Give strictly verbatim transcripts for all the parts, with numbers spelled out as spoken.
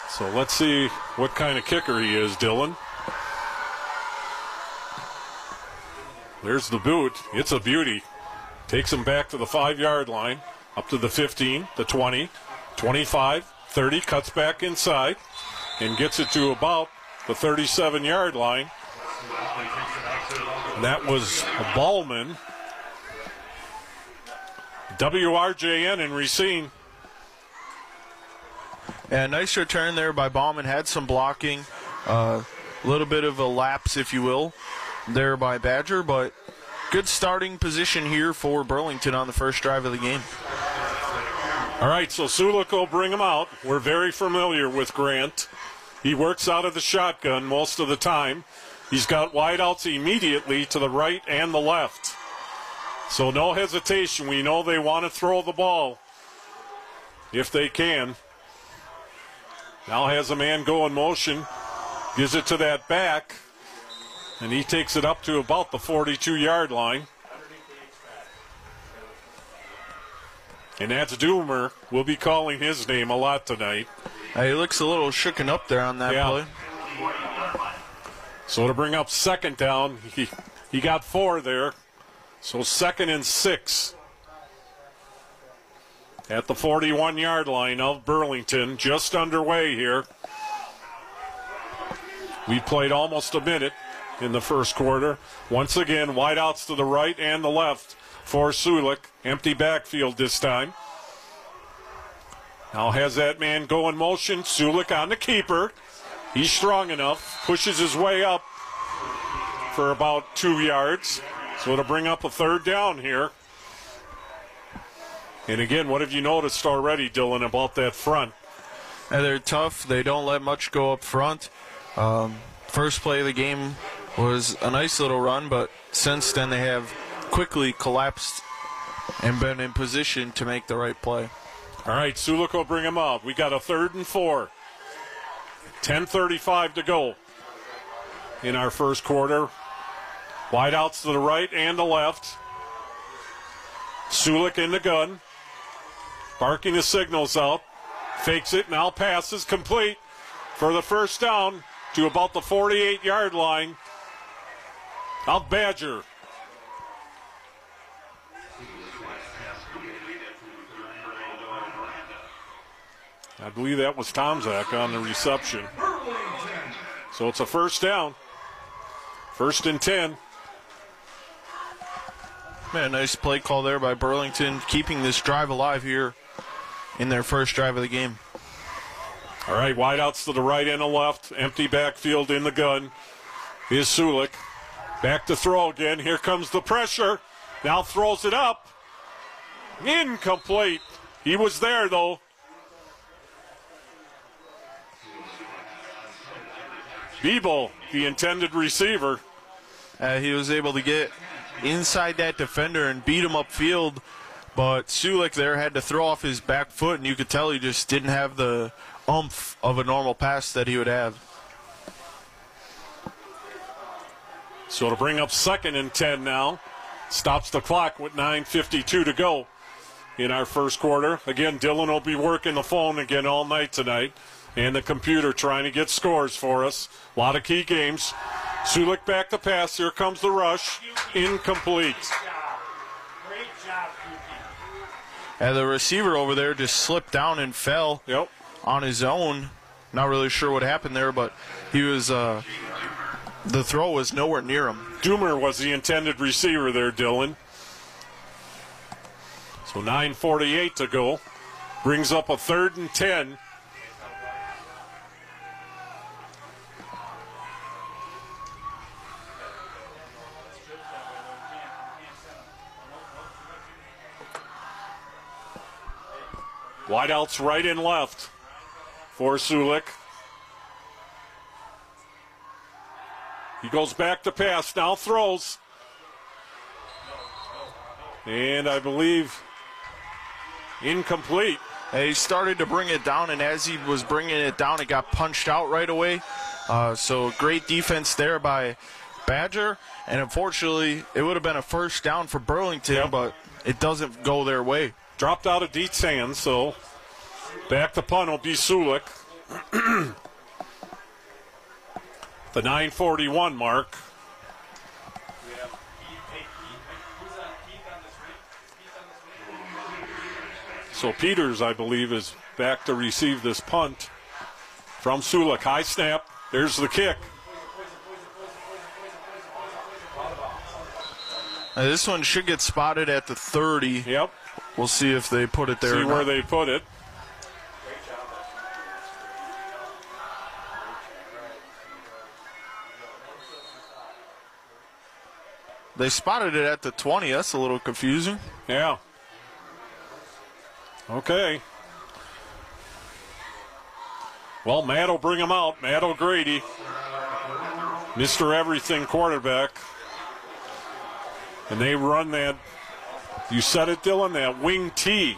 So let's see what kind of kicker he is, Dylan. There's the boot. It's a beauty. Takes him back to the five-yard line, up to the fifteen, the twenty, twenty-five, thirty, cuts back inside, and gets it to about the thirty-seven-yard line. And that was Ballman. W R J N in Racine. Yeah, nice return there by Ballman. Had some blocking, a uh, little bit of a lapse, if you will, there by Badger, but good starting position here for Burlington on the first drive of the game. All right, so Sulik will bring him out. We're very familiar with Grant. He works out of the shotgun most of the time. He's got wideouts immediately to the right and the left. So no hesitation. We know they want to throw the ball if they can. Now has a man go in motion, gives it to that back, and he takes it up to about the forty-two-yard line. And that's Doomer. We'll be calling his name a lot tonight. Uh, he looks a little shooken up there on that yeah. play. So to bring up second down, he, he got four there. So second and six. At the forty-one-yard line of Burlington, just underway here. We played almost a minute in the first quarter. Once again, wideouts to the right and the left for Sulik. Empty backfield this time. Now has that man go in motion. Sulik on the keeper. He's strong enough. Pushes his way up for about two yards. So to bring up a third down here. And again, what have you noticed already, Dylan, about that front? And they're tough. They don't let much go up front. Um, first play of the game was a nice little run, but since then they have quickly collapsed and been in position to make the right play. All right, Sulik will bring him out. We got a third and four. ten thirty-five to go in our first quarter. Wideouts to the right and the left. Sulik in the gun. Barking the signals out. Fakes it, now passes complete for the first down to about the forty-eight-yard line of Badger. I believe that was Tomzak on the reception. So it's a first down. First and ten. Man, nice play call there by Burlington, keeping this drive alive here in their first drive of the game. All right, wideouts to the right and the left. Empty backfield in the gun is Sulik. Back to throw again. Here comes the pressure. Now throws it up. Incomplete. He was there, though. Bebo, the intended receiver. Uh, he was able to get inside that defender and beat him upfield, but Sulik there had to throw off his back foot, and you could tell he just didn't have the oomph of a normal pass that he would have. So to bring up second and ten now. Stops the clock with nine fifty-two to go in our first quarter. Again, Dylan will be working the phone again all night tonight, and the computer trying to get scores for us. A lot of key games. Sulik back to pass. Here comes the rush. Incomplete. Great job, And the receiver over there just slipped down and fell yep. on his own. Not really sure what happened there, but he was, uh, the throw was nowhere near him. Doomer was the intended receiver there, Dylan. So nine forty-eight to go. Brings up a third and ten. Wideouts right and left for Sulik. He goes back to pass, now throws. And I believe incomplete. And he started to bring it down, and as he was bringing it down, it got punched out right away. Uh, so great defense there by Badger. And unfortunately, it would have been a first down for Burlington, yep. but it doesn't go their way. Dropped out of Dietz' hands, so back to punt will be Sulik. The nine forty-one mark. So Peters, I believe, is back to receive this punt from Suluk. High snap. There's the kick. Uh, this one should get spotted at the thirty. Yep. We'll see if they put it there. See or where not. they put it. They spotted it at the twenty. That's a little confusing. Yeah. Okay. Well, Matt will bring him out. Matt O'Grady, Mister Everything quarterback. And they run that, you said it, Dylan, that wing T.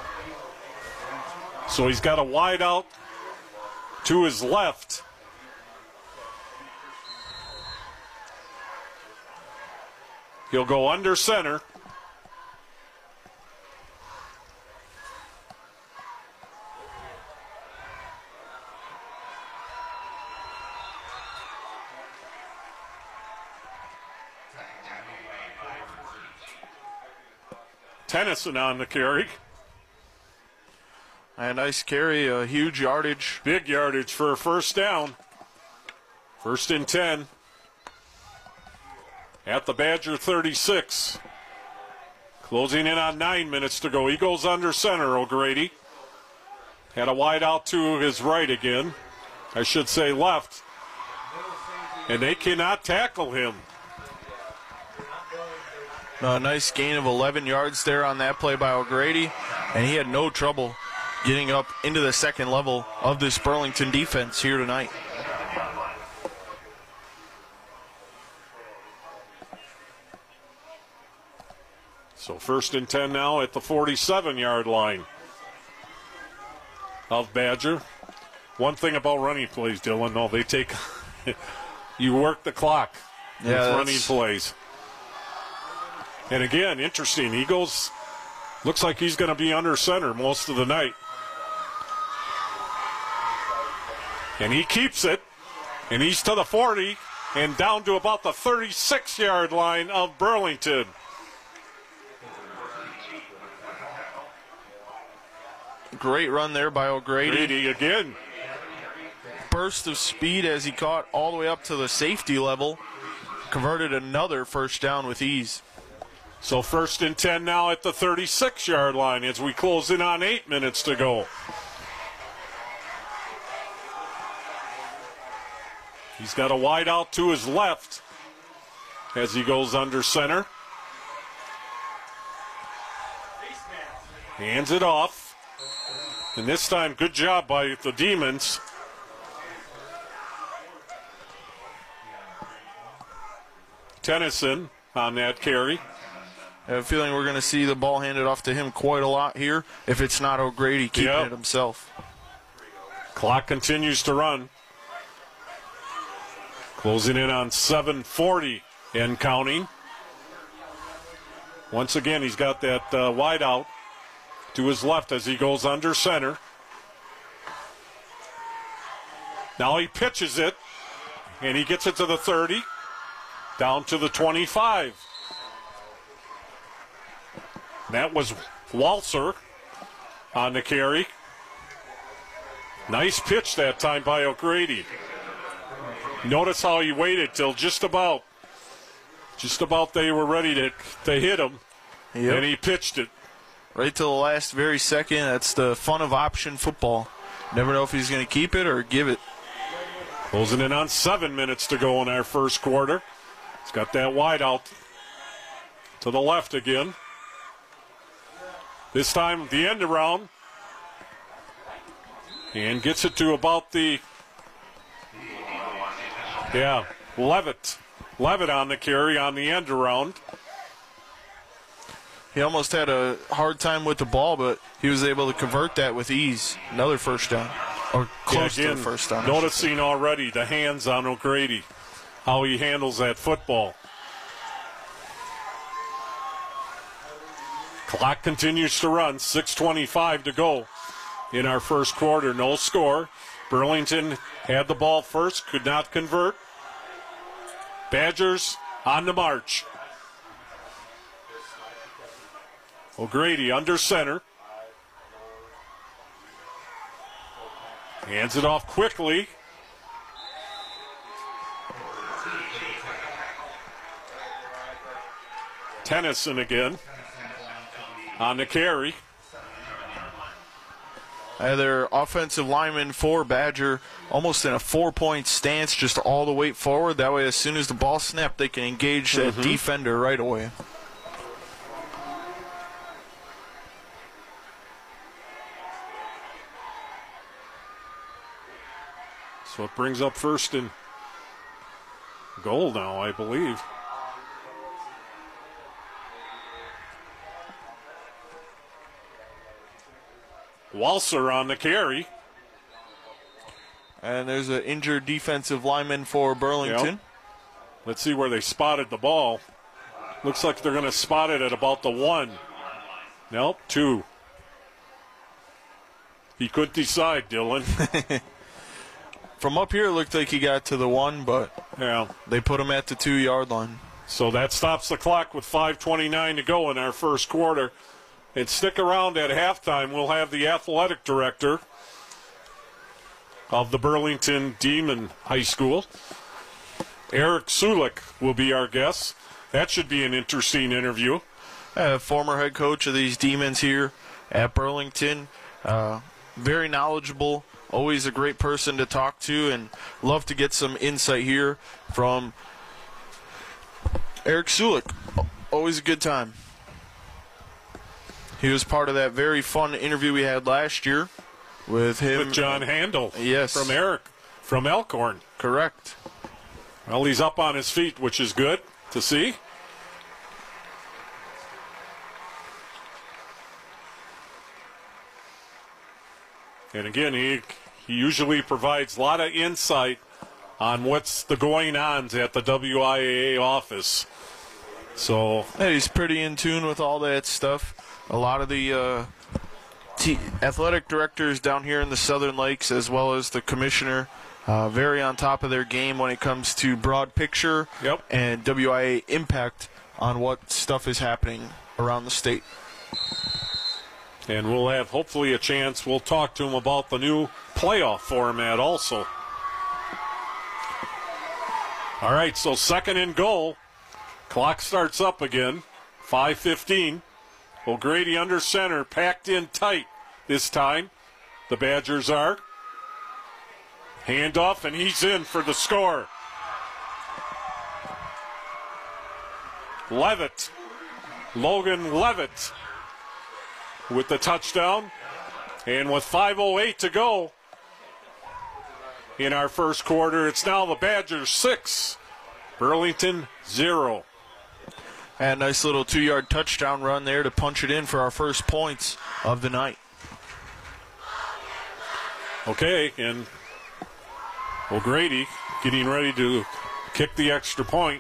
So he's got a wide out to his left. He'll go under center. Tennyson on the carry. A nice carry, a huge yardage. Big yardage for a first down. First and ten. At the Badger thirty-six. Closing in on nine minutes to go. He goes under center, O'Grady. Had a wide out to his right again. I should say left. And they cannot tackle him. A nice gain of eleven yards there on that play by O'Grady. And he had no trouble getting up into the second level of this Burlington defense here tonight. So first and ten now at the forty-seven-yard line of Badger. One thing about running plays, Dylan, no, they take, you work the clock Yeah, with running plays. And again, interesting, he goes, looks like he's going to be under center most of the night. And he keeps it, and he's to the forty, and down to about the thirty-six-yard line of Burlington. Great run there by O'Grady. Grady again. Burst of speed as he caught all the way up to the safety level. Converted another first down with ease. So first and ten now at the thirty-six-yard line as we close in on eight minutes to go. He's got a wide out to his left as he goes under center. Hands it off. And this time, good job by the Demons. Tennyson on that carry. I have a feeling we're going to see the ball handed off to him quite a lot here if it's not O'Grady keeping Yep. it himself. Clock continues to run. Closing in on seven forty and counting. Once again, he's got that uh, wide out to his left as he goes under center. Now he pitches it, and he gets it to the thirty, down to the twenty-five. That was Walser on the carry. Nice pitch that time by O'Grady. Notice how he waited till just about, just about they were ready to, to hit him, Yep. and he pitched it. Right to the last very second. That's the fun of option football. Never know if he's going to keep it or give it. Closing in on seven minutes to go in our first quarter. He's got that wide out to the left again. This time the end around. And gets it to about the, yeah, Levitt. Levitt on the carry on the end around. He almost had a hard time with the ball, but he was able to convert that with ease. Another first down, or close Yeah, to again, the first down. noticing already the hands on O'Grady, how he handles that football. Clock continues to run, six twenty-five to go in our first quarter. No score. Burlington had the ball first, could not convert. Badgers on the march. O'Grady under center. Hands it off quickly. Tennyson again on the carry. Uh, their offensive lineman for Badger almost in a four-point stance, just all the way forward. That way, as soon as the ball snapped, they can engage that Mm-hmm. defender right away. So it brings up first and goal now, I believe. Walser on the carry. And there's an injured defensive lineman for Burlington. Yep. Let's see where they spotted the ball. Looks like they're going to spot it at about the one. Nope, two. He couldn't decide, Dylan. From up here, it looked like he got to the one, but Yeah. they put him at the two-yard line. So that stops the clock with five twenty-nine to go in our first quarter. And stick around at halftime. We'll have the athletic director of the Burlington Demon High School, Eric Sulik, will be our guest. That should be an interesting interview. Uh, former head coach of these Demons here at Burlington. Uh, very knowledgeable, always a great person to talk to, and love to get some insight here from Eric Sulik. Always a good time. He was part of that very fun interview we had last year with him. With John Handel. Yes. From Eric, from Elkhorn. Correct. Well, he's up on his feet, which is good to see. And again, he, he usually provides a lot of insight on what's the going-ons at the W I A A office. So Yeah, he's pretty in tune with all that stuff. A lot of the uh, t- athletic directors down here in the Southern Lakes, as well as the commissioner, uh, very on top of their game when it comes to broad picture Yep. and W I A impact on what stuff is happening around the state. And we'll have hopefully a chance. We'll talk to him about the new playoff format also. All right, so second and goal. Clock starts up again. five fifteen. O'Grady under center, packed in tight this time. The Badgers are. Handoff, and he's in for the score. Levitt. Logan Levitt with the touchdown. And with five oh eight to go in our first quarter, it's now the Badgers six, Burlington zero. And nice little two-yard touchdown run there to punch it in for our first points of the night. Okay, and O'Grady getting ready to kick the extra point.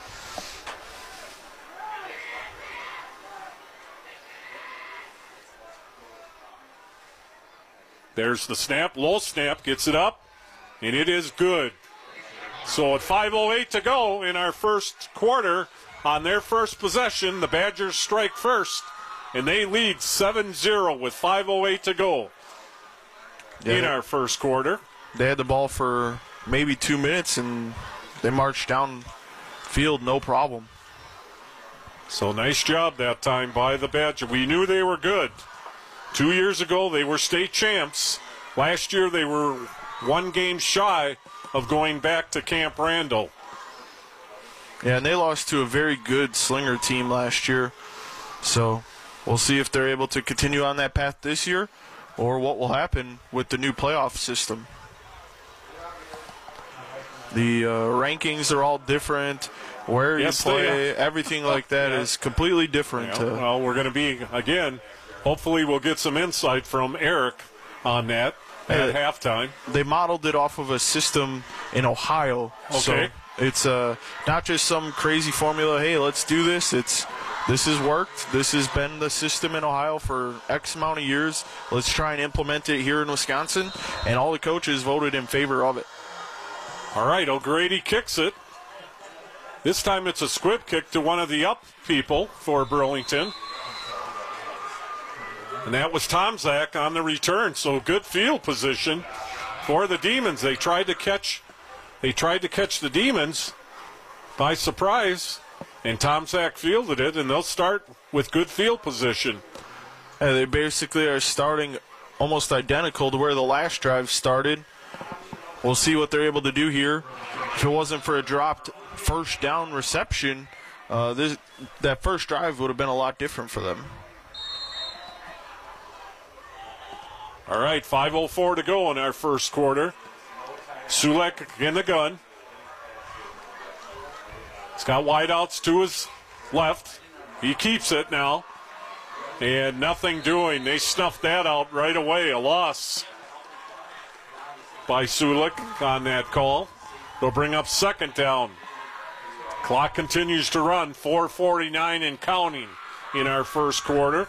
There's the snap, low snap, gets it up, and it is good. So at five oh eight to go in our first quarter, on their first possession, the Badgers strike first, and they lead seven zero with five oh eight to go Yeah. in our first quarter. They had the ball for maybe two minutes, and they marched down field no problem. So nice job that time by the Badgers. We knew they were good. Two years ago, they were state champs. Last year, they were one game shy of going back to Camp Randall. Yeah, and they lost to a very good Slinger team last year. So we'll see if they're able to continue on that path this year or what will happen with the new playoff system. The uh, rankings are all different. Where Yes, you they play, are. everything like that Yeah. is completely different. Yeah, uh, well, we're going to be, again, hopefully we'll get some insight from Eric on that at Yeah. halftime. they modeled it off of a system in Ohio. Okay. So it's uh, not just some crazy formula, hey, let's do this. It's this has worked. This has been the system in Ohio for X amount of years. Let's try and implement it here in Wisconsin. And all the coaches voted in favor of it. All right, O'Grady kicks it. This time it's a squib kick to one of the up people for Burlington. And that was Tomczak on the return, so good field position for the Demons. They tried to catch they tried to catch the Demons by surprise, and Tomczak fielded it, and they'll start with good field position. And they basically are starting almost identical to where the last drive started. We'll see what they're able to do here. If it wasn't for a dropped first down reception, uh, this, that first drive would have been a lot different for them. All right, five oh four to go in our first quarter. Sulek in the gun. He's got wideouts to his left. He keeps it now. And nothing doing. They snuffed that out right away. A loss by Sulek on that call. They'll bring up second down. Clock continues to run. four forty-nine and counting in our first quarter.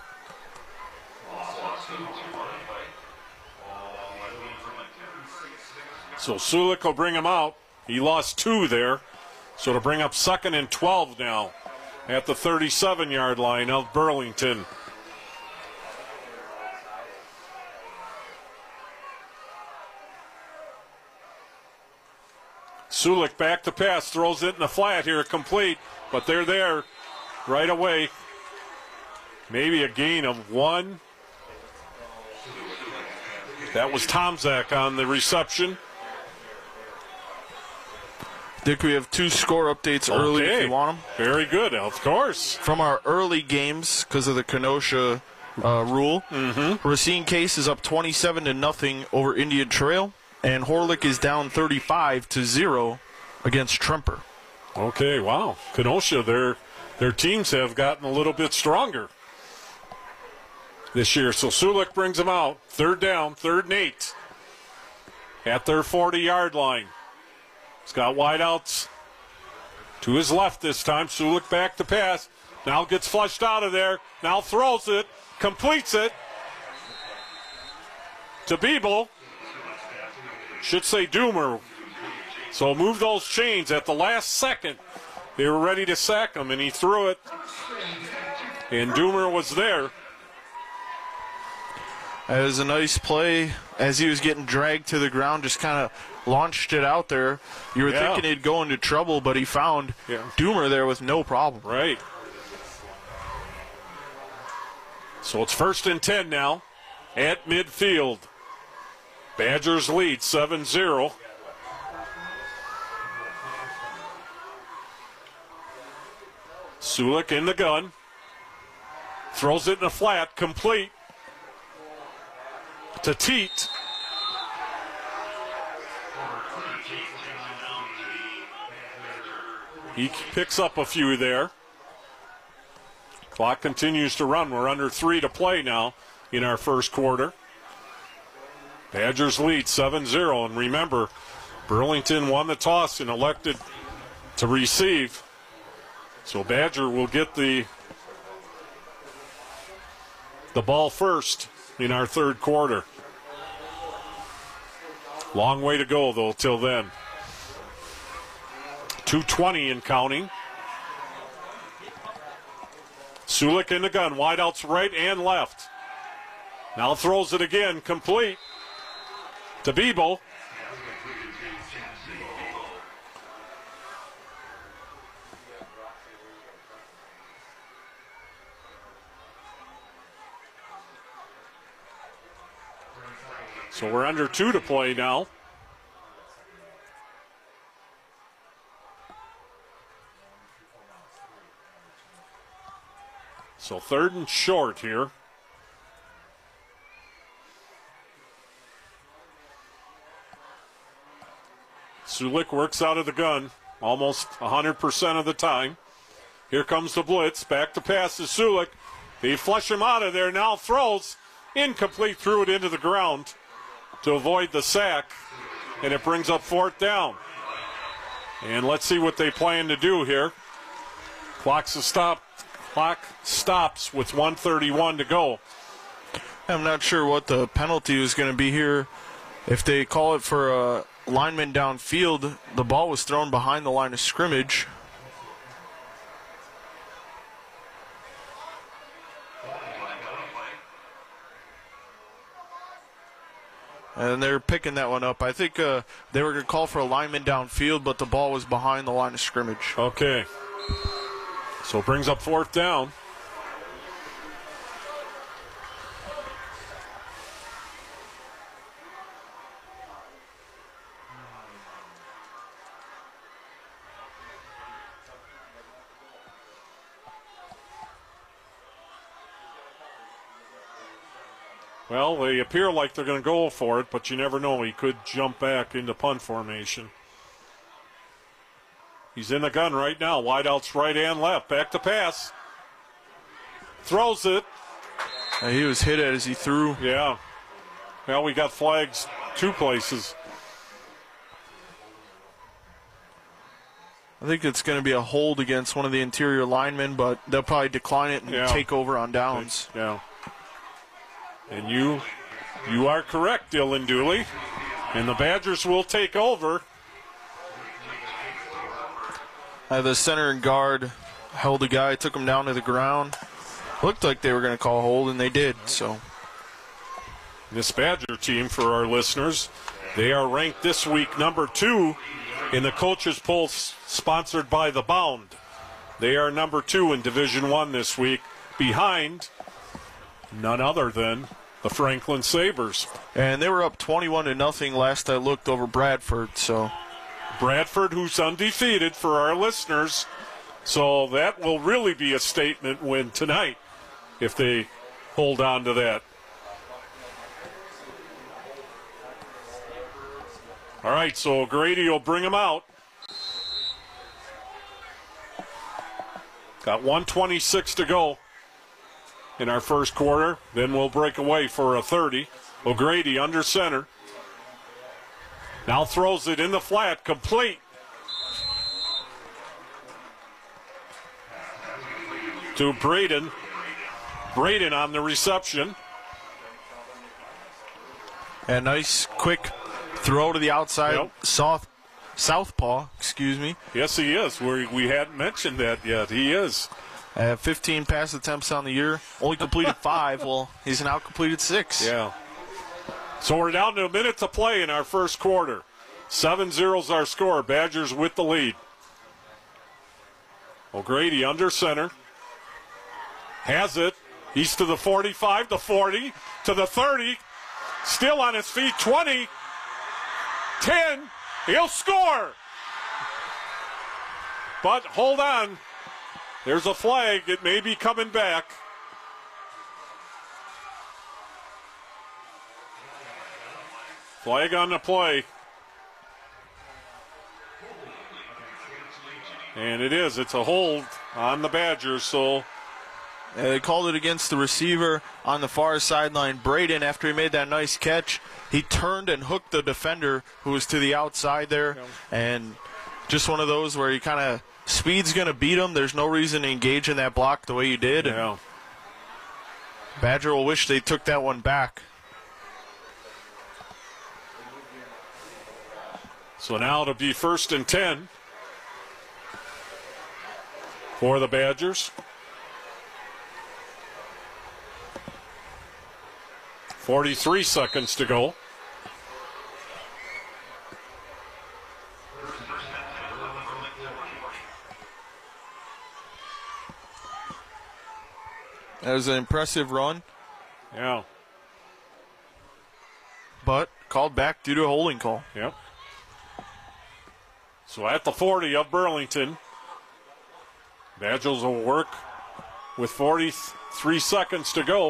So Sulek will bring him out. He lost two there. So to bring up second and twelve now at the thirty-seven-yard line of Burlington. Sulek back to pass, throws it in the flat here, complete, but they're there right away. Maybe a gain of one. That was Tomczak on the reception. Dick, we have two score updates early Okay. if you want them. Very good, of course. From our early games, because of the Kenosha uh, rule, Mm-hmm. Racine Case is up twenty-seven to nothing over Indian Trail, and Horlick is down thirty-five to zero against Tremper. Okay, wow. Kenosha, their their teams have gotten a little bit stronger this year. So Sulek brings them out. Third down, third and eight at their forty-yard line. He's got wideouts to his left this time. Sulek back to pass. Now gets flushed out of there. Now throws it, completes it to Biebel. Should say Doomer. So move those chains at the last second. They were ready to sack him, and he threw it. And Doomer was there. It was a nice play as he was getting dragged to the ground, just kind of launched it out there. You were Yeah. thinking he'd go into trouble, but he found Yeah. Doomer there with no problem. Right. So it's first and ten now at midfield. Badgers lead seven zero. Sulek in the gun. Throws it in the flat, complete to Teat. He picks up a few there. Clock continues to run. We're under three to play now in our first quarter. Badgers lead seven zero. And remember, Burlington won the toss and elected to receive. So Badger will get the, the ball first in our third quarter. Long way to go, though, till then. two twenty and counting. Sulek in the gun, wideouts right and left. Now throws it again, complete to Biebel. So we're under two to play now. So third and short here. Sulek works out of the gun almost one hundred percent of the time. Here comes the blitz. Back to pass to Sulek. They flush him out of there. Now throws. Incomplete. Threw it into the ground to avoid the sack. And it brings up fourth down. And let's see what they plan to do here. Clock's stopped Clock stops with one thirty-one to go. I'm not sure what the penalty is going to be here. If they call it for a lineman downfield, the ball was thrown behind the line of scrimmage. And they're picking that one up. I think uh, they were going to call for a lineman downfield, but the ball was behind the line of scrimmage. Okay. So it brings up fourth down. Well, they appear like they're going to go for it, but you never know. He could jump back into punt formation. He's in the gun right now. Wideouts right and left. Back to pass. Throws it. Uh, he was hit as he threw. Yeah. Well, we got flags two places. I think it's going to be a hold against one of the interior linemen, but they'll probably decline it and Yeah. take over on downs. Yeah. And you you are correct, Dylan Dooley. And the Badgers will take over. Uh, the center and guard held a guy, took him down to the ground. Looked like they were going to call a hold, and they did. So This Badger team, for our listeners, they are ranked this week number two in the coaches poll sponsored by The Bound. They are number two in Division One this week, behind none other than the Franklin Sabres. And they were up twenty-one to nothing last I looked over Bradford. So Bradford, who's undefeated for our listeners. So that will really be a statement win tonight if they hold on to that. All right, so Grady will bring him out. Got one twenty-six to go in our first quarter. Then we'll break away for a thirty. O'Grady under center. Now throws it in the flat, complete. To Braden. Braden on the reception. a nice quick throw to the outside, Yep. south, southpaw, excuse me. Yes, he is. We, we hadn't mentioned that yet. He is. Uh, fifteen pass attempts on the year, only completed five. Well, he's now completed six. Yeah. So we're down to a minute to play in our first quarter. seven zero's our score. Badgers with the lead. O'Grady under center. Has it. He's to the forty-five, the forty, to the thirty. Still on his feet. twenty. ten. He'll score. But hold on. There's a flag. It may be coming back. Flag on the play. And it is. It's a hold on the Badgers. So Uh, they called it against the receiver on the far sideline. Braden, after he made that nice catch, he turned and hooked the defender who was to the outside there. And just one of those where you kind of, speed's going to beat him. There's no reason to engage in that block the way you did. And yeah. Badger will wish they took that one back. So now it'll be first and ten for the Badgers. forty-three seconds to go. That was an impressive run, Yeah. but called back due to a holding call. Yep. So at the forty of Burlington, Badgers will work with forty-three seconds to go.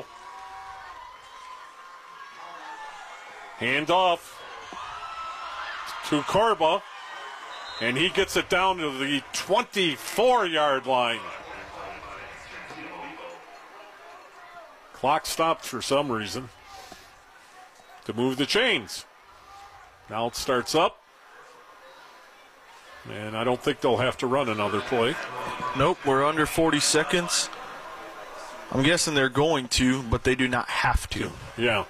Hand off to Korba, and he gets it down to the twenty-four-yard line. Clock stopped for some reason to move the chains. Now it starts up, and I don't think they'll have to run another play. Nope, we're under forty seconds. I'm guessing they're going to, but they do not have to. Yeah.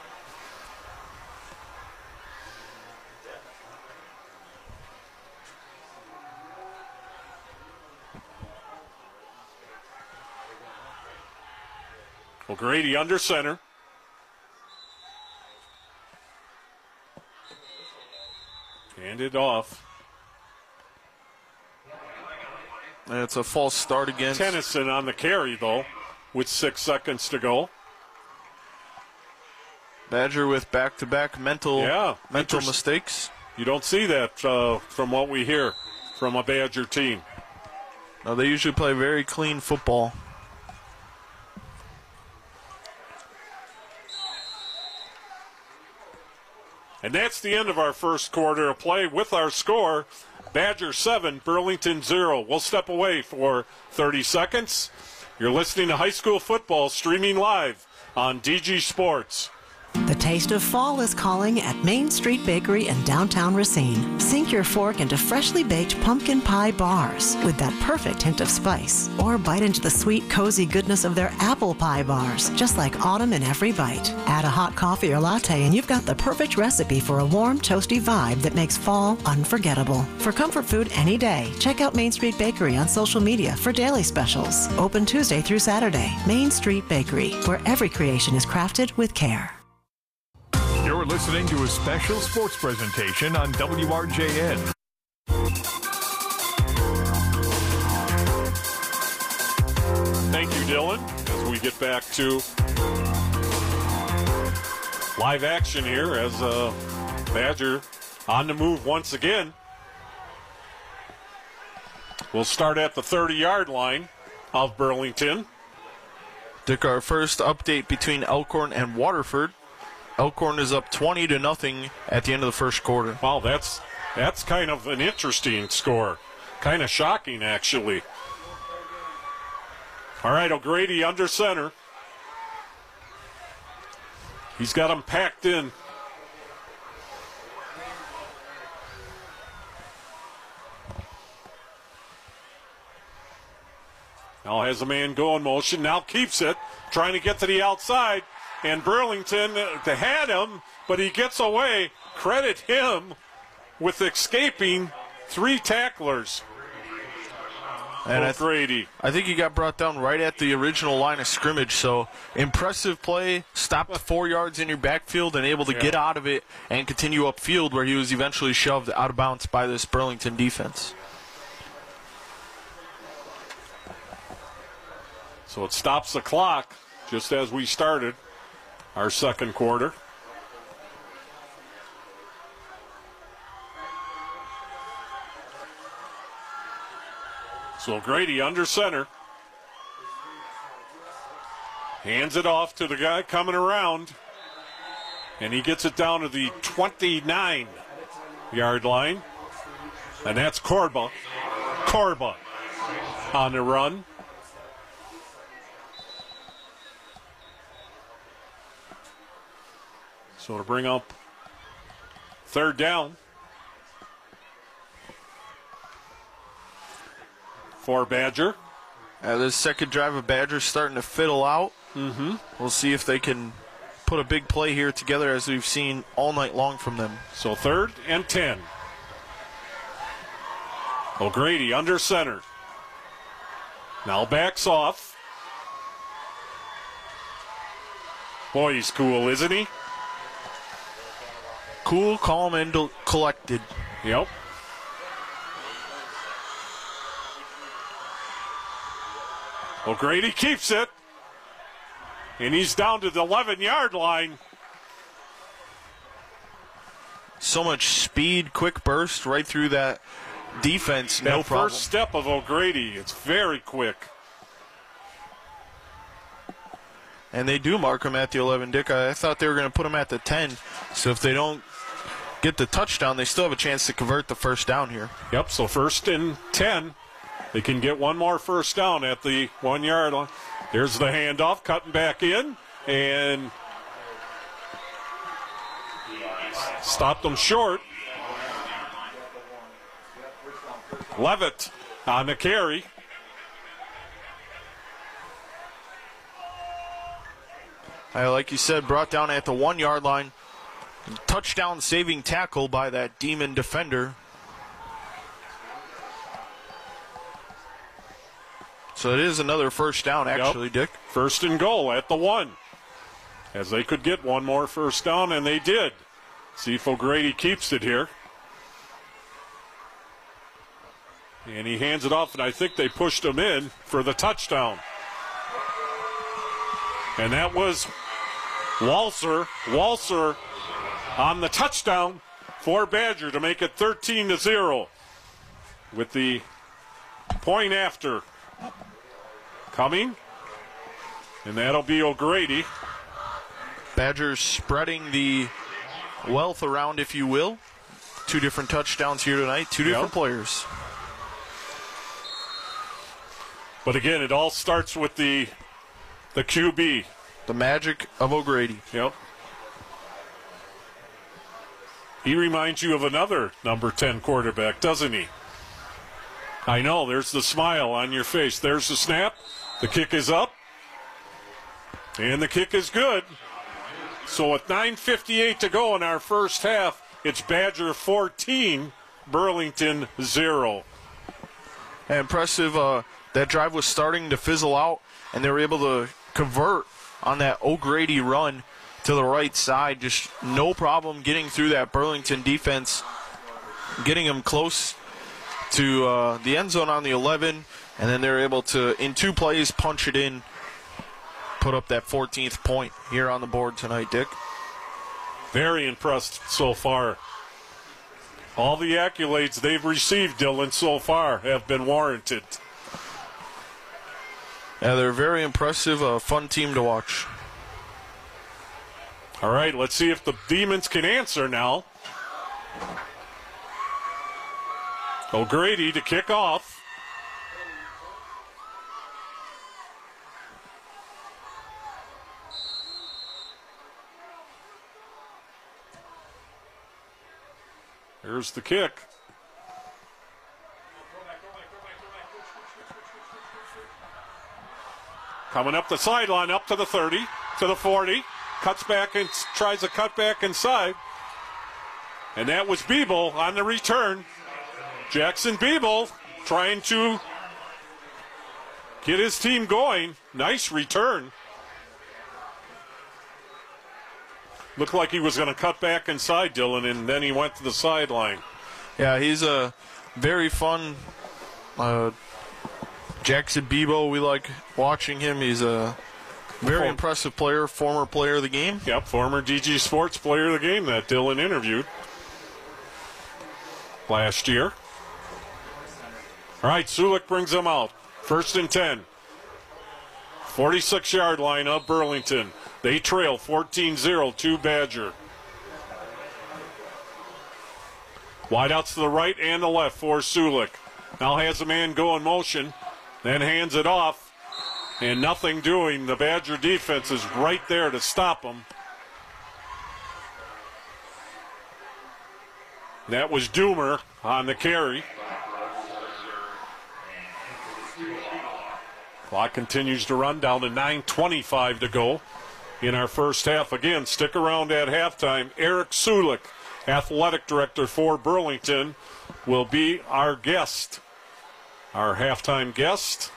O'Grady under center. Handed off. And it's a false start against Tennyson on the carry, though, with six seconds to go. Badger with back-to-back mental Yeah, mental interest- mistakes. You don't see that uh, from what we hear from a Badger team. No, they usually play very clean football. And that's the end of our first quarter of play with our score, Badger seven, Burlington zero. We'll step away for thirty seconds. You're listening to high school football streaming live on D G Sports. The taste of fall is calling at Main Street Bakery in downtown Racine. Sink your fork into freshly baked pumpkin pie bars with that perfect hint of spice. Or bite into the sweet, cozy goodness of their apple pie bars, just like autumn in every bite. Add a hot coffee or latte and you've got the perfect recipe for a warm, toasty vibe that makes fall unforgettable. For comfort food any day, check out Main Street Bakery on social media for daily specials. Open Tuesday through Saturday. Main Street Bakery, where every creation is crafted with care. You're listening to a special sports presentation on W R J N. Thank you, Dylan, as we get back to live action here as uh, Badger on the move once again. We'll start at the thirty-yard line of Burlington. Dick, our first update between Elkhorn and Waterford. Elkhorn is up twenty to nothing at the end of the first quarter. Wow, that's that's kind of an interesting score. Kind of shocking, actually. All right, O'Grady under center. He's got them packed in. Now has a man go in motion. Now keeps it, trying to get to the outside. And Burlington, they had him, but he gets away. Credit him with escaping three tacklers. And I, O'Grady. th- I think he got brought down right at the original line of scrimmage. So impressive play, stopped four yards in your backfield and able to Yeah. get out of it and continue upfield where he was eventually shoved out of bounds by this Burlington defense. So it stops the clock just as we started our second quarter. So Grady under center. Hands it off to the guy coming around. And he gets it down to the twenty-nine-yard line. And that's Corba. Corba on the run. So to bring up third down for Badger. Uh, this second drive of Badger starting to fiddle out. Mm-hmm. We'll see if they can put a big play here together as we've seen all night long from them. So third and ten. O'Grady under center. Now backs off. Boy, he's cool, isn't he? Cool, calm, and del- collected. Yep. O'Grady keeps it. And he's down to the eleven-yard line. So much speed, quick burst right through that defense. That No problem. first step of O'Grady, it's very quick. And they do mark him at the eleven, Dick. I thought they were going to put him at the ten. So if they don't get the touchdown, they still have a chance to convert the first down here. Yep, so first and ten. They can get one more first down at the one-yard line. There's the handoff, cutting back in, and stopped them short. Levitt on the carry. Uh, like you said, brought down at the one-yard line. Touchdown saving tackle by that Demon defender. So it is another first down, actually, Yep. Dick. First and goal at the one. As they could get one more first down, and they did. See if O'Grady keeps it here. And he hands it off, and I think they pushed him in for the touchdown. And that was Walser. Walser on the touchdown for Badger to make it thirteen to zero. With the point after coming. And that'll be O'Grady. Badgers spreading the wealth around, if you will. Two different touchdowns here tonight, two different Yep. players. But again, it all starts with the the Q B. The magic of O'Grady. Yep. He reminds you of another number ten quarterback, doesn't he? I know, there's the smile on your face. There's the snap. The kick is up. And the kick is good. So with nine fifty-eight to go in our first half, it's Badger fourteen, Burlington zero. Impressive. Uh, that drive was starting to fizzle out, and they were able to convert on that O'Grady run to the right side. Just no problem getting through that Burlington defense, getting them close to uh, the end zone on the eleven, and then they're able to, in two plays, punch it in, put up that fourteenth point here on the board tonight, Dick. Very impressed so far. All the accolades they've received, Dylan, so far have been warranted. Yeah, they're very impressive, a fun team to watch. All right, let's see if the Demons can answer now. O'Grady to kick off. Here's the kick. Coming up the sideline, up to the thirty, to the forty. Cuts back and tries a cut back inside. And that was Biebel on the return. Jackson Biebel trying to get his team going. Nice return. Looked like he was going to cut back inside, Dylan, and then he went to the sideline. Yeah, he's a very fun uh, Jackson Biebel. We like watching him. He's a very impressive player, former player of the game. Yep, former D G Sports player of the game that Dylan interviewed last year. All right, Sulik brings them out. First and ten. forty-six-yard line of Burlington. They trail fourteen zero to Badger. Wideouts to the right and the left for Sulik. Now has a man go in motion, then hands it off, and nothing doing. The Badger defense is right there to stop him. That was Doomer on the carry. Clock continues to run, down to nine twenty-five to go in our first half. Again, stick around at halftime. Eric Sulik, athletic director for Burlington, will be our guest, our halftime guest.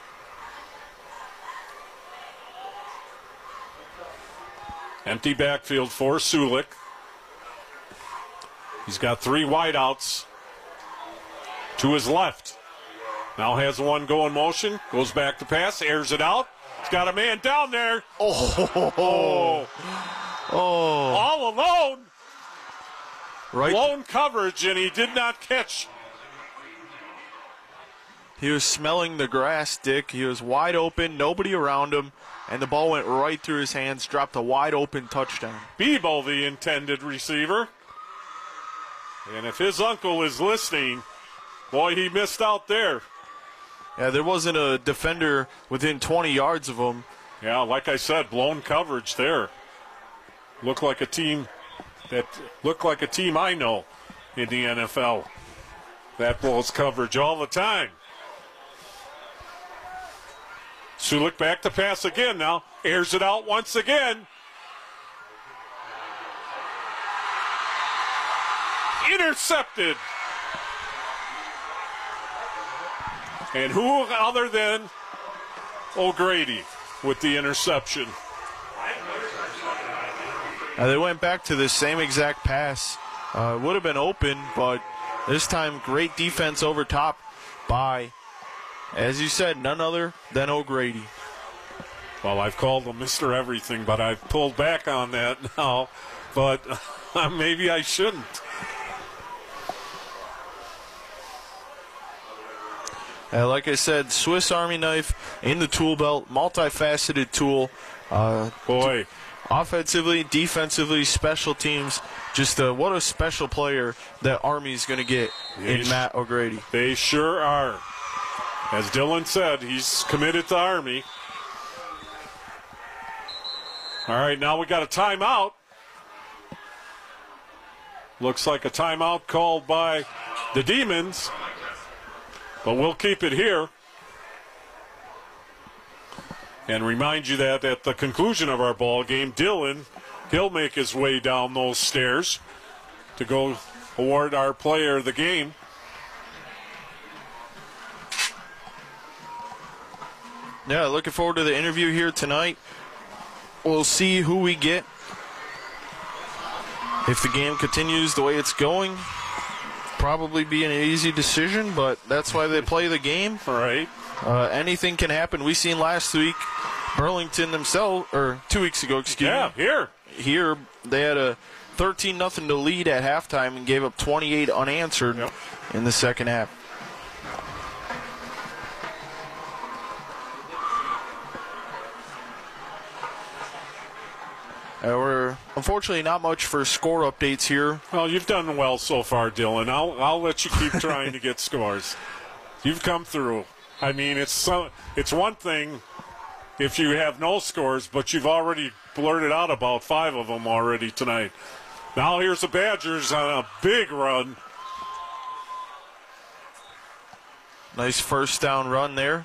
Empty backfield for Sulik. He's got three wideouts to his left. Now has one go in motion, goes back to pass, airs it out. He's got a man down there. Oh, Oh, oh, all alone. right. Blown coverage, and he did not catch. He was smelling the grass, Dick. He was wide open, nobody around him, and the ball went right through his hands, dropped a wide open touchdown. Biebel, the intended receiver. And if his uncle is listening, boy, he missed out there. Yeah, there wasn't a defender within twenty yards of him. Yeah, like I said, blown coverage there. Looked like a team that looked like a team I know in the N F L. That blows coverage all the time. Sulik back to pass again now. Airs it out once again. intercepted. And who other than O'Grady with the interception? Uh, they went back to the same exact pass. Uh, would have been open, but this time great defense over top by, as you said, none other than O'Grady. Well, I've called him Mister Everything, but I've pulled back on that now. But uh, maybe I shouldn't. Uh, like I said, Swiss Army knife in the tool belt, multifaceted tool. Uh, Boy. Offensively, defensively, special teams. Just uh, what a special player that Army's going to get in Yes. Matt O'Grady. They sure are. As Dylan said, he's committed to Army. All right, now we got a timeout. Looks like a timeout called by the Demons, but we'll keep it here. And remind you that at the conclusion of our ball game, Dylan, he'll make his way down those stairs to go award our player of the game. Yeah, looking forward to the interview here tonight. We'll see who we get. If the game continues the way it's going, probably be an easy decision, but that's why they play the game. All right. Uh, anything can happen. We seen last week Burlington themselves, or two weeks ago, excuse Yeah, me. here. Here they had a thirteen nothing to lead at halftime and gave up twenty-eight unanswered Yep. in the second half. Uh, we're unfortunately not much for score updates here. Well, you've done well so far, Dylan. I'll I'll let you keep trying to get scores. You've come through. I mean, it's so, it's one thing if you have no scores, but you've already blurted out about five of them already tonight. Now here's the Badgers on a big run. Nice first down run there.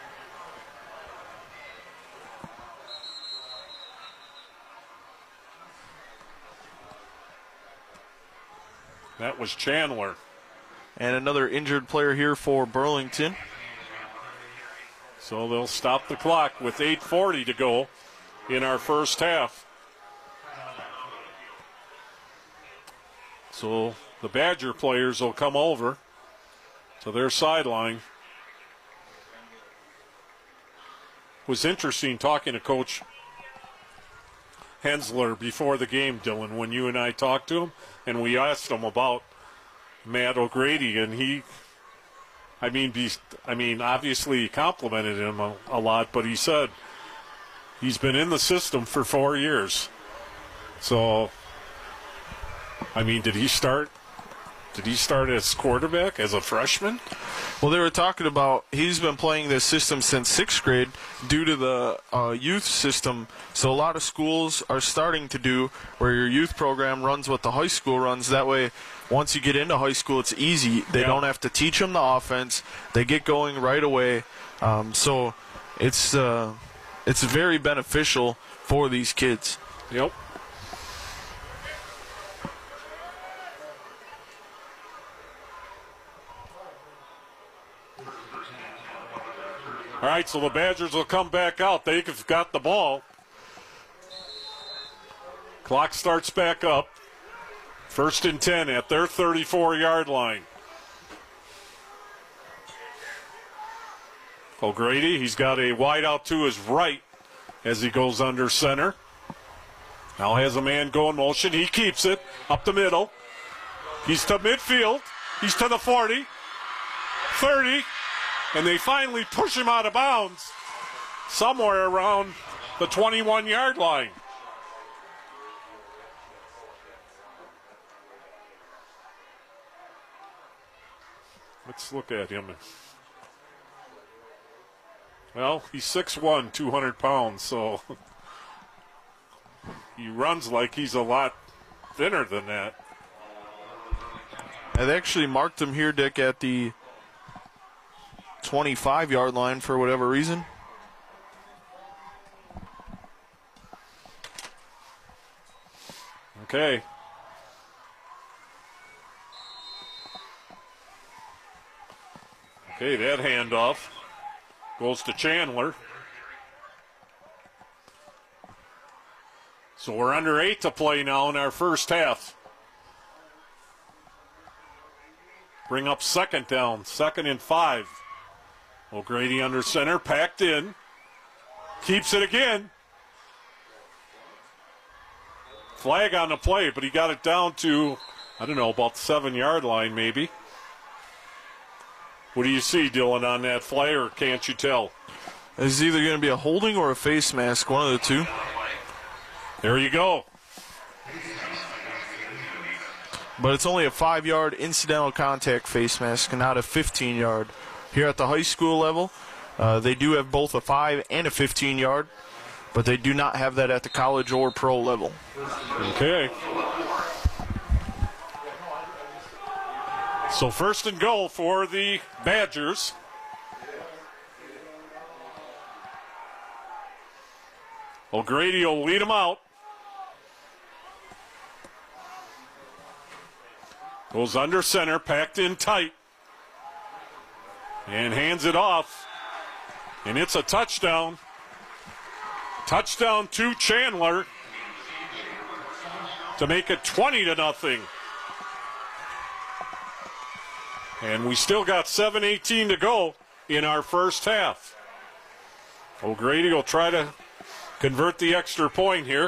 That was Chandler. And another injured player here for Burlington. So they'll stop the clock with eight forty to go in our first half. So the Badger players will come over to their sideline. It was interesting talking to Coach Hensler before the game, Dylan, when you and I talked to him, and we asked him about Matt O'Grady, and he, I mean, be, I mean, obviously he complimented him a, a lot, but he said he's been in the system for four years. So, I mean, did he start? Did he start as quarterback as a freshman? Well, they were talking about he's been playing this system since sixth grade due to the uh, youth system. So a lot of schools are starting to do where your youth program runs what the high school runs. That way, once you get into high school, it's easy. They Yeah. don't have to teach them the offense. They get going right away. Um, so it's uh, it's very beneficial for these kids. Yep. All right, so the Badgers will come back out. They've got the ball. Clock starts back up. First and ten at their thirty-four-yard line. O'Grady, he's got a wide out to his right as he goes under center. Now has a man going motion. He keeps it up the middle. He's to midfield. He's to the forty, thirty, and they finally push him out of bounds somewhere around the twenty-one-yard line. Let's look at him. Well, he's six one, two hundred pounds, so he runs like he's a lot thinner than that. And they actually marked him here, Dick, at the twenty-five-yard line for whatever reason. Okay. Okay, that handoff goes to Chandler. So we're under eight to play now in our first half. Bring up second down, second and five. O'Grady under center, packed in. Keeps it again. Flag on the play, but he got it down to, I don't know, about the seven-yard line maybe. What do you see, Dylan, on that flag, or can't you tell? It's either going to be a holding or a face mask, one of the two. There you go. But it's only a five-yard incidental contact face mask, and not a fifteen-yard. Here at the high school level, uh, they do have both a five and a fifteen-yard, but they do not have that at the college or pro level. Okay. So first and goal for the Badgers. O'Grady will lead them out. Goes under center, packed in tight. And hands it off. And it's a touchdown. Touchdown to Chandler to make it twenty to nothing. And we still got seven eighteen to go in our first half. O'Grady will try to convert the extra point here.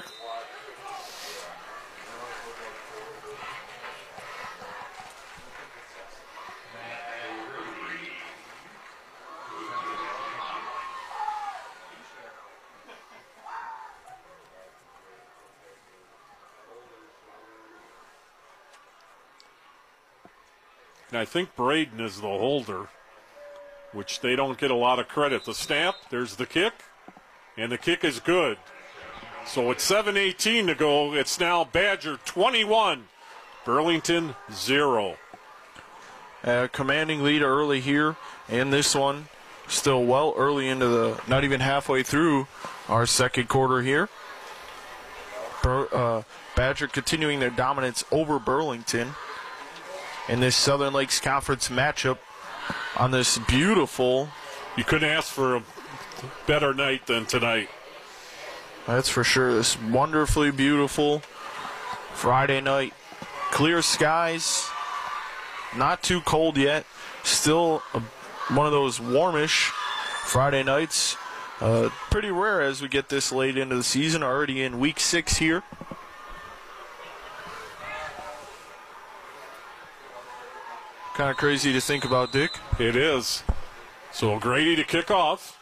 And I think Braden is the holder, which they don't get a lot of credit. The snap, there's the kick, and the kick is good. So it's seven eighteen to go. It's now Badger twenty-one, Burlington zero. Uh, commanding lead early here, and this one still well early into the, not even halfway through our second quarter here. Bur, uh, Badger continuing their dominance over Burlington in this Southern Lakes Conference matchup on this beautiful. You couldn't ask for a better night than tonight. That's for sure. This wonderfully beautiful Friday night. Clear skies, not too cold yet. Still a, one of those warmish Friday nights. Uh, pretty rare as we get this late into the season, already in week six here. Kind of crazy to think about, Dick. It is. So O'Grady to kick off.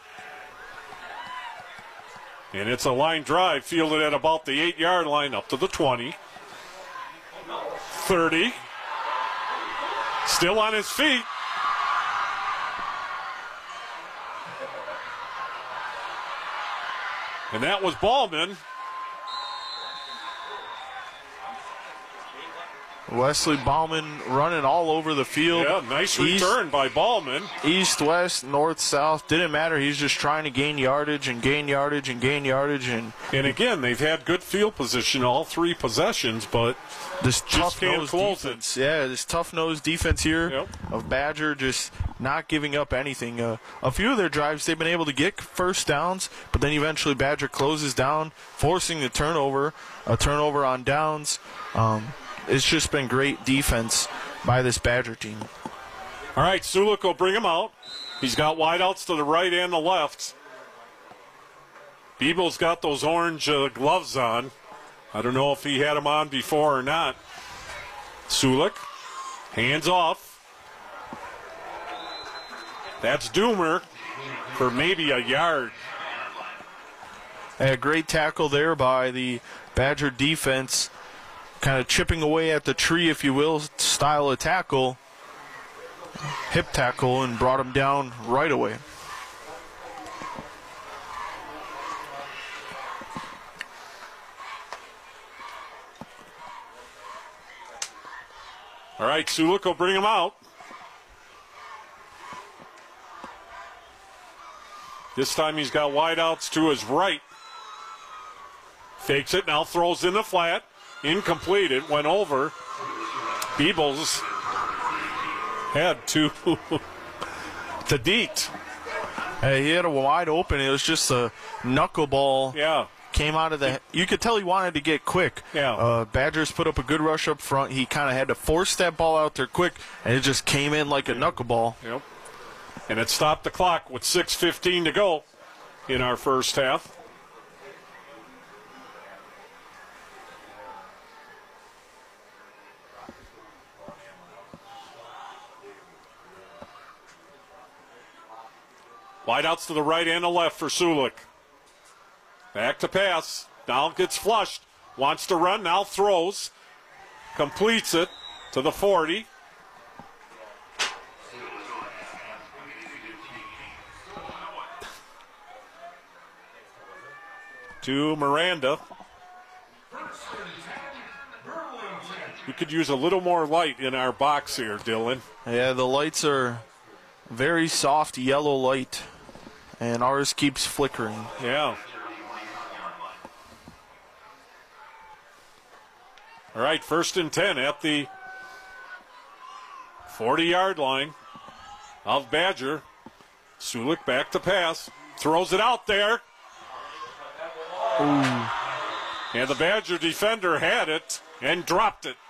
And it's a line drive fielded at about the eight-yard line up to the twenty. thirty. Still on his feet. And that was Ballman. Wesley Ballman running all over the field. Yeah, nice East, return by Ballman. East, west, north, south. Didn't matter. He's just trying to gain yardage and gain yardage and gain yardage. And and again, they've had good field position all three possessions, but this just can't tough-nosed close defense. Yeah, this tough-nosed defense here Yep. of Badger just not giving up anything. Uh, a few of their drives, they've been able to get first downs, but then eventually Badger closes down, forcing the turnover, a turnover on downs. Um, It's just been great defense by this Badger team. All right, Sulik will bring him out. He's got wideouts to the right and the left. Beeble's got those orange uh, gloves on. I don't know if he had them on before or not. Sulik, hands off. That's Doomer for maybe a yard. A great tackle there by the Badger defense. Kind of chipping away at the tree, if you will, style of tackle, hip tackle, and brought him down right away. All right, Sulik will bring him out. This time he's got wideouts to his right. Fakes it, now throws in the flat. Incomplete. It went over. Beebles had to to Deet. Hey, he had a wide open. It was just a knuckleball. Yeah. Came out of the. You could tell he wanted to get quick. Yeah. Uh, Badgers put up a good rush up front. He kind of had to force that ball out there quick, and it just came in like a knuckleball. Yep. And it stopped the clock with six fifteen to go in our first half. Wideouts to the right and the left for Sulik. Back to pass. Now gets flushed. Wants to run. Now throws. Completes it to the forty. To Miranda. We could use a little more light in our box here, Dylan. Yeah, the lights are very soft yellow light, and ours keeps flickering. Yeah. All right, first and ten at the forty-yard line of Badger. Sulik back to pass. Throws it out there. Ooh. And the Badger defender had it and dropped it.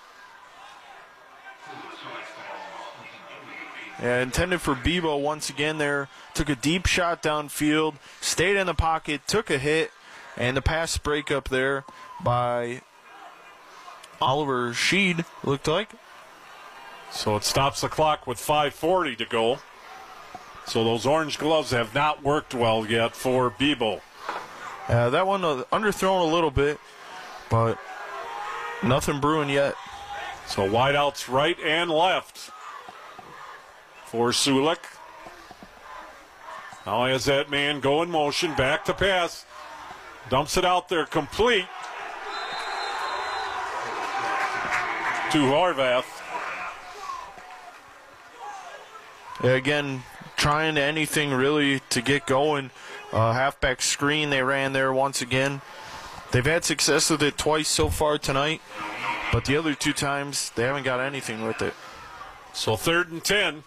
Yeah, intended for Bebo once again there. Took a deep shot downfield, stayed in the pocket, took a hit, and the pass breakup there by Oliver Sheed, looked like. So it stops the clock with five forty to go. So those orange gloves have not worked well yet for Bebo. Uh, that one uh, underthrown a little bit, but nothing brewing yet. So wideouts right and left for Sulik. Now has that man go in motion, back to pass. Dumps it out there, complete to Horvath. Yeah, again, trying anything really to get going. Uh, halfback screen they ran there once again. They've had success with it twice so far tonight, but the other two times they haven't got anything with it. So third and ten.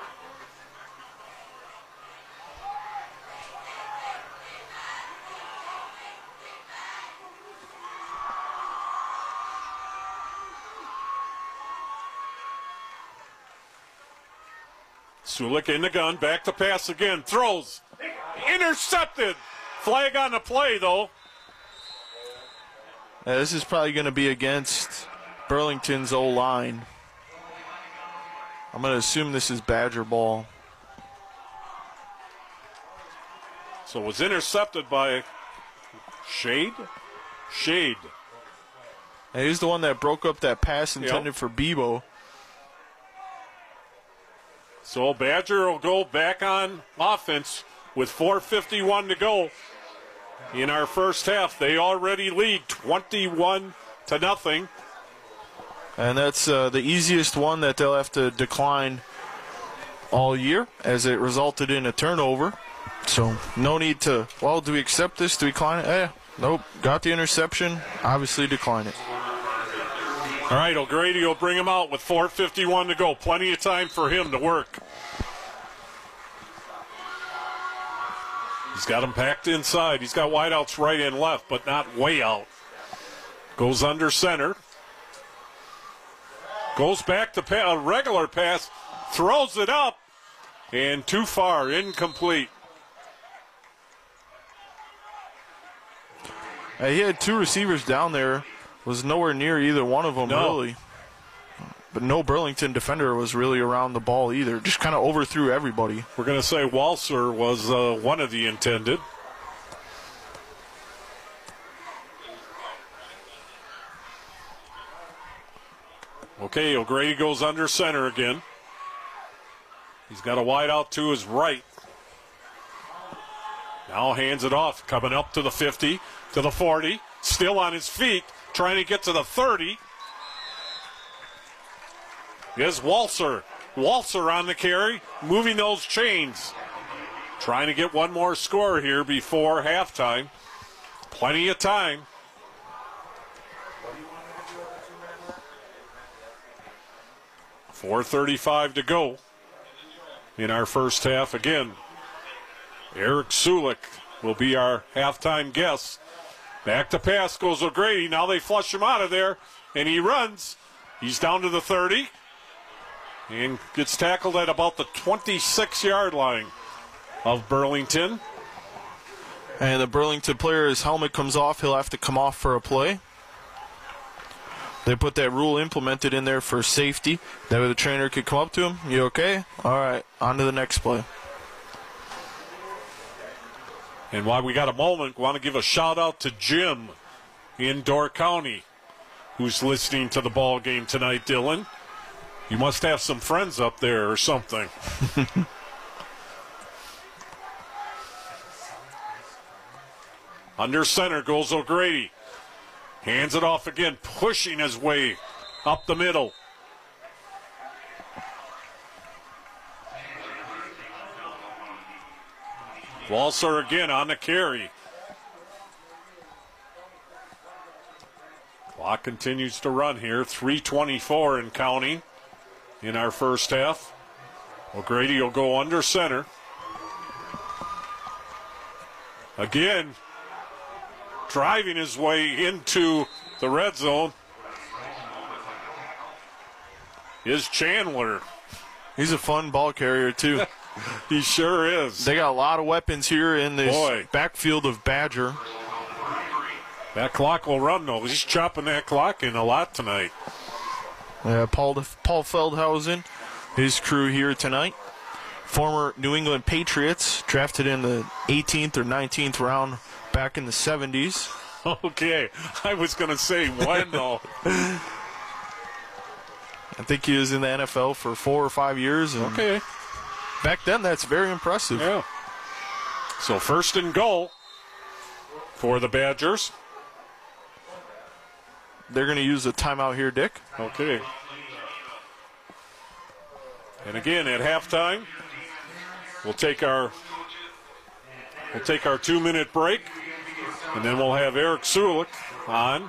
Sulik in the gun, back to pass again, throws, intercepted. Flag on the play, though. Uh, this is probably going to be against Burlington's O-line. I'm going to assume this is Badger ball. So it was intercepted by Shade? Shade. And he's the one that broke up that pass intended Yep. for Bebo. So Badger will go back on offense with four fifty-one to go in our first half. They already lead twenty-one to nothing. And that's uh, the easiest one that they'll have to decline all year, as it resulted in a turnover. So no need to, well, do we accept this? Do we decline it? Eh, nope. Got the interception. Obviously decline it. All right, O'Grady will bring him out with four fifty-one to go. Plenty of time for him to work. He's got him packed inside. He's got wideouts right and left, but not way out. Goes under center. Goes back to pa- a regular pass. Throws it up. And too far. Incomplete. Uh, he had two receivers down there. Was nowhere near either one of them, No. really. But no Burlington defender was really around the ball either. Just kind of overthrew everybody. We're going to say Walser was uh, one of the intended. Okay, O'Grady goes under center again. He's got a wide out to his right. Now hands it off, coming up to the fifty, to the forty, still on his feet, trying to get to the thirty. Is Walser. Walser on the carry, moving those chains. Trying to get one more score here before halftime. Plenty of time. four thirty-five to go. in our first half. Again, Eric Sulik will be our halftime guest. Back to pass goes O'Grady. Now they flush him out of there, and he runs. He's down to the thirty and gets tackled at about the twenty-six-yard line of Burlington. And the Burlington player, his helmet comes off. He'll have to come off for a play. They put that rule implemented in there for safety. That way the trainer could come up to him. You okay? All right, on to the next play. And while we got a moment, want to give a shout-out to Jim in Door County, who's listening to the ball game tonight, Dylan. You must have some friends up there or something. Under center goes O'Grady. Hands it off again, pushing his way up the middle. Walser again on the carry. Clock continues to run here. three twenty-four and counting in our first half. O'Grady will go under center. Again, driving his way into the red zone is Chandler. He's a fun ball carrier, too. He sure is. They got a lot of weapons here in this Boy. backfield of Badger. That clock will run, though. He's chopping that clock in a lot tonight. Uh, Paul, Paul Feldhausen, his crew here tonight. Former New England Patriots, drafted in the eighteenth or nineteenth round back in the seventies. Okay, I was going to say when, though. I think he was in the N F L for four or five years. And Okay. back then, that's very impressive. Yeah. So first and goal for the Badgers. They're going to use a timeout here, Dick. Okay. And again, at halftime, we'll take our we'll take our two-minute break, and then we'll have Eric Sulik on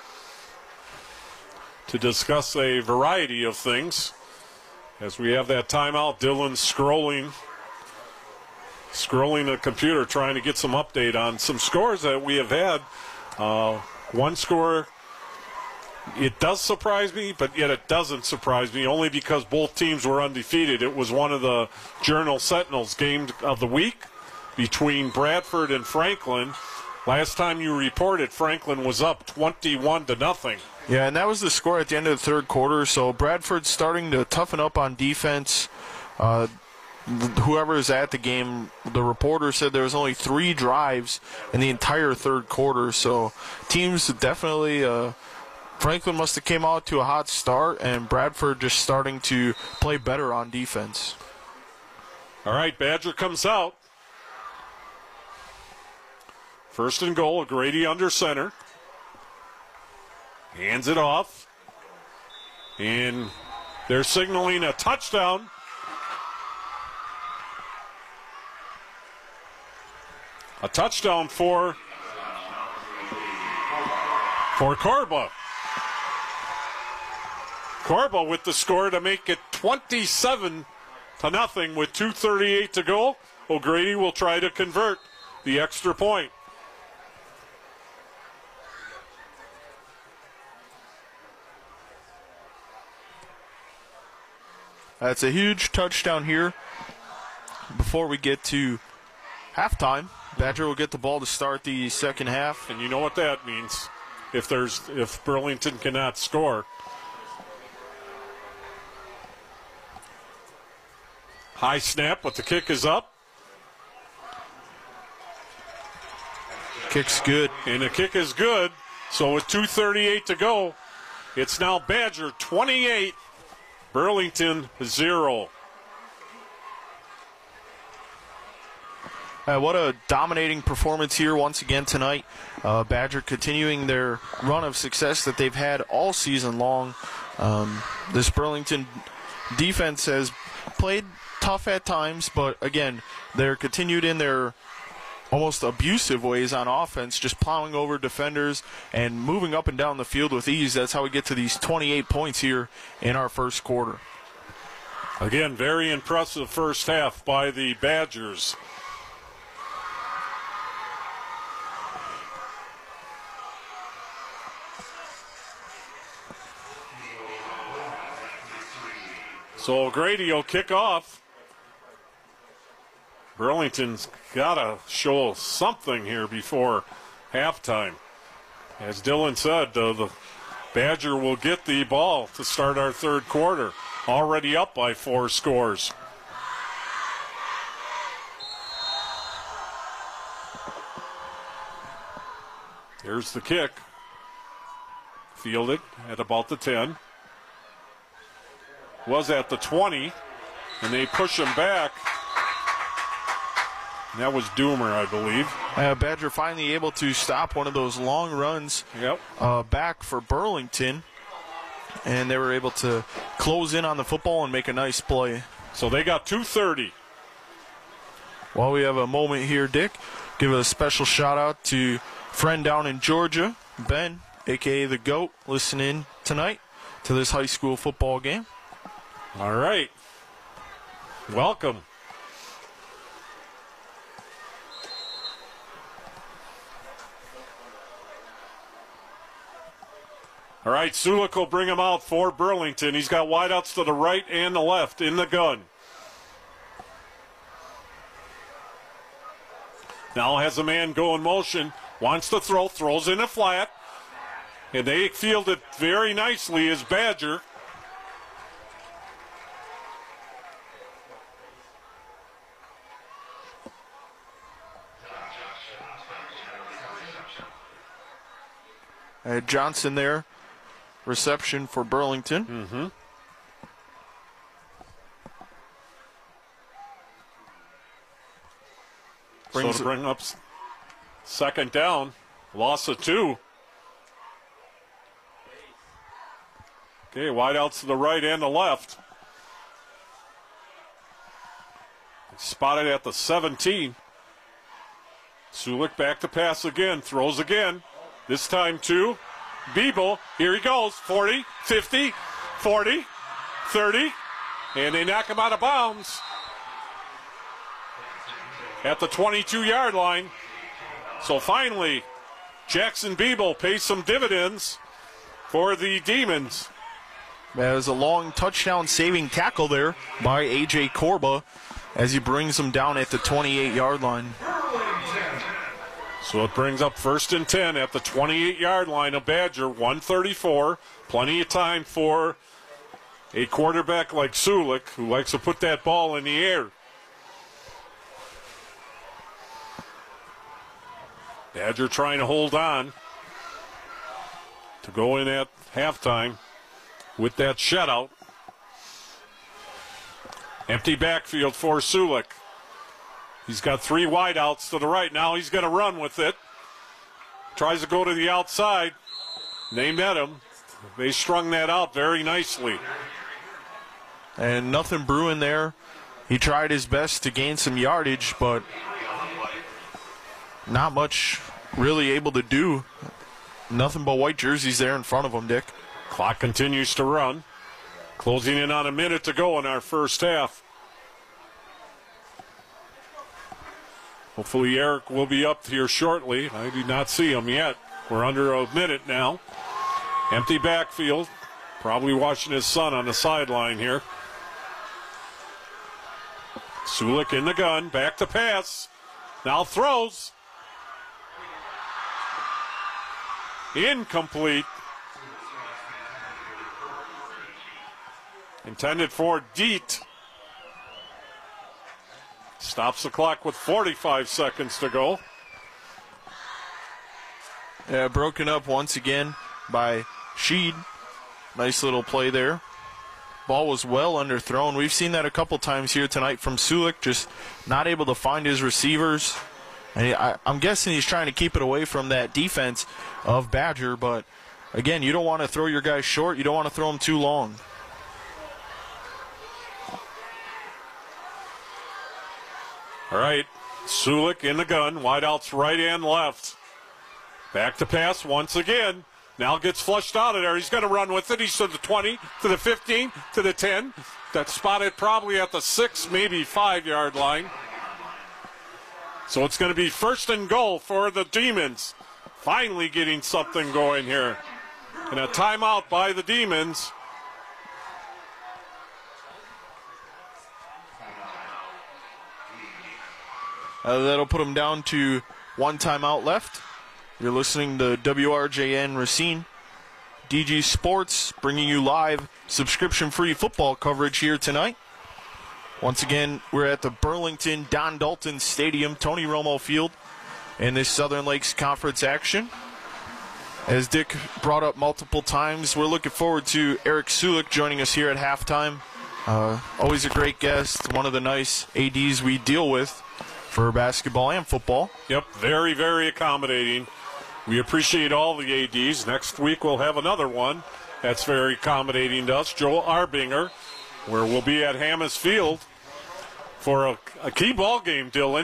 to discuss a variety of things. As we have that timeout, Dylan's scrolling scrolling the computer trying to get some update on some scores that we have had. Uh, one score, it does surprise me, but yet it doesn't surprise me, only because both teams were undefeated. It was one of the Journal Sentinels game of the week between Bradford and Franklin. Last time you reported, Franklin was up twenty-one to nothing. Yeah, and that was the score at the end of the third quarter. So Bradford's starting to toughen up on defense. Uh, whoever is at the game, the reporter said there was only three drives in the entire third quarter. So teams definitely, uh, Franklin must have came out to a hot start, and Bradford just starting to play better on defense. All right, Badger comes out. First and goal, O'Grady under center. Hands it off. And they're signaling a touchdown. A touchdown for, for Corba. Corba with the score to make it twenty-seven to nothing with two thirty-eight to go. O'Grady will try to convert the extra point. That's a huge touchdown here. Before we get to halftime, Badger will get the ball to start the second half. And you know what that means if there's if Burlington cannot score. High snap, but the kick is up. Kick's good. And the kick is good. So with two thirty-eight to go, it's now Badger twenty-eight, Burlington zero. Uh, what a dominating performance here once again tonight. Uh, Badger continuing their run of success that they've had all season long. Um, this Burlington defense has played tough at times, but again, they're continued in their almost abusive ways on offense, just plowing over defenders and moving up and down the field with ease. That's how we get to these twenty-eight points here in our first quarter. Again, very impressive first half by the Badgers. So Grady will kick off. Burlington's got to show something here before halftime. As Dylan said, uh, the Badger will get the ball to start our third quarter. Already up by four scores. Here's the kick. Fielded at about the ten. Was at the twenty, and they push him back. And that was Doomer, I believe. Uh, Badger finally able to stop one of those long runs Yep. uh, back for Burlington. And they were able to close in on the football and make a nice play. So they got two thirty. While we have a moment here, Dick, give a special shout out to friend down in Georgia, Ben, a k a the GOAT, listening tonight to this high school football game. All right. Welcome. All right, Sulik will bring him out for Burlington. He's got wideouts to the right and the left in the gun. Now has a man go in motion, wants to throw, throws in a flat. And they field it very nicely as Badger. Uh, Johnson there. Reception for Burlington. Mm-hmm. Brings so to bring up second down, loss of two. Okay, wide outs to the right and the left. Spotted at the seventeen. Sulik back to pass again, throws again. This time to Biebel. Here he goes. forty, fifty, forty, thirty. And they knock him out of bounds at the twenty-two-yard line. So finally, Jackson Biebel pays some dividends for the Demons. That was a long touchdown-saving tackle there by A J Corba as he brings him down at the twenty-eight-yard line. So it brings up first and ten at the twenty-eight-yard line of Badger, one thirty-four. Plenty of time for a quarterback like Sulik, who likes to put that ball in the air. Badger trying to hold on to go in at halftime with that shutout. Empty backfield for Sulik. He's got three wideouts to the right. Now he's going to run with it. Tries to go to the outside. They met him. They strung that out very nicely. And nothing brewing there. He tried his best to gain some yardage, but not much really able to do. Nothing but white jerseys there in front of him, Dick. Clock continues to run. Closing in on a minute to go in our first half. Hopefully Eric will be up here shortly. I do not see him yet. We're under a minute now. Empty backfield. Probably watching his son on the sideline here. Sulik in the gun. Back to pass. Now throws. Incomplete. Intended for Deet. Stops the clock with forty-five seconds to go. Yeah, broken up once again by Sheed. Nice little play there. Ball was well underthrown. We've seen that a couple times here tonight from Sulik, just not able to find his receivers. And he, I, I'm guessing he's trying to keep it away from that defense of Badger, but again, you don't want to throw your guys short. You don't want to throw them too long. All right, Sulik in the gun, wideouts right and left. Back to pass once again. Now gets flushed out of there. He's going to run with it. He's to the twenty, to the fifteen, to the ten, that's spotted probably at the six, maybe five-yard line. So it's going to be first and goal for the Demons. Finally getting something going here. And a timeout by the Demons. Uh, that'll put them down to one timeout left. You're listening to W R J N Racine. D G Sports bringing you live subscription-free football coverage here tonight. Once again, we're at the Burlington Don Dalton Stadium, Tony Romo Field, in this Southern Lakes Conference action. As Dick brought up multiple times, we're looking forward to Eric Sulik joining us here at halftime. Uh, always a great guest, one of the nice A Ds we deal with for basketball and football. Yep, very, very accommodating. We appreciate all the A Ds. Next week we'll have another one that's very accommodating to us, Joel Arbinger, where we'll be at Hammes Field for a, a key ball game, Dylan.